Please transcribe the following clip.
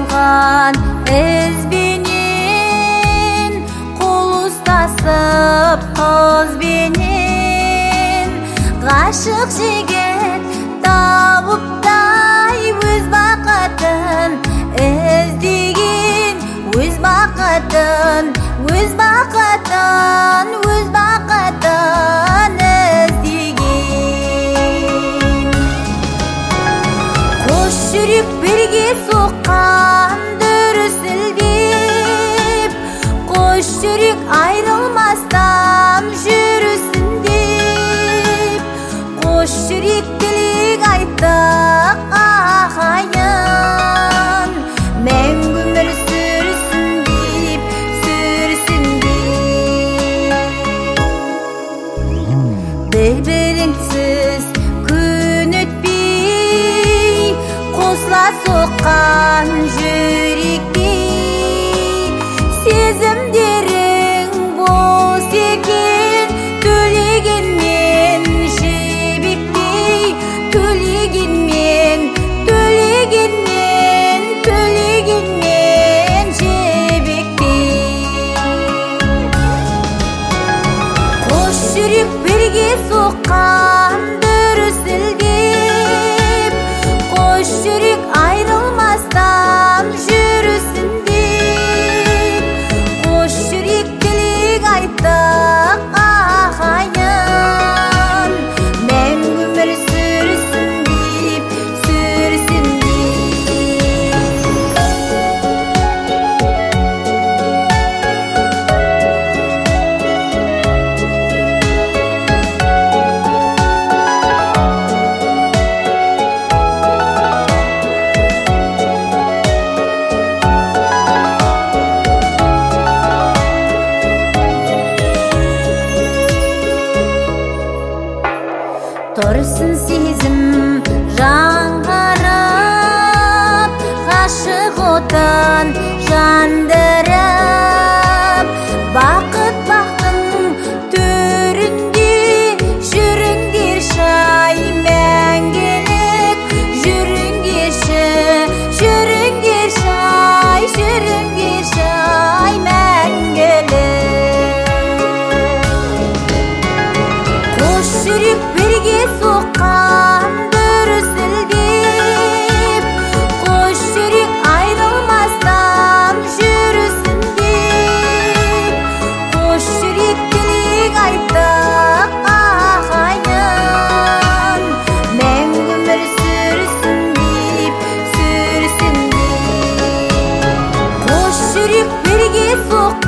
айналған ізбенен, қол ұстасып қызбенен, ғашық жігіт тауыптай өз бақытын іздеген, өз бақытын, өз бақытын, өз бақытын іздеген. Қос жүрек бірге соққан дүрсілдеп, қос жүрек айрылмастан жүрсін деп, қос жүрек тілек айттық ағайын, мәңгі өмір сүрсін деп, сүрсін деп. Бір-біріңсіз күн өтпей, қосыла соққан жүректей, сезімдерің бос екен, төлегенмен жібектей, төлегенмен, төлегенмен, төлегенмен жібектей. Қос жүрек бірге соққан дүрсілдеп, қос жүрек айрылмастан жүрсін деп, қос жүрек тілек айттық ағайын, мәңгі өмір сүрсін деп, сүрсін деп. Тұрсын сезім жаңғырып, ғашық отын жандырып, бақыт бақтың төрінде жүріңдер шай мәңгілік, жүріңдерші, жүріңдер шай, жүріңдер шай мәңгілік. Қос жүрек бірге соққан дүрсілдеп, қос жүрек айрылмастан жүрсін деп, қос жүрек тілек айттық ағайын, мәңгі өмір сүрсін деп, сүрсін деп. Қос жүрек бірге соққан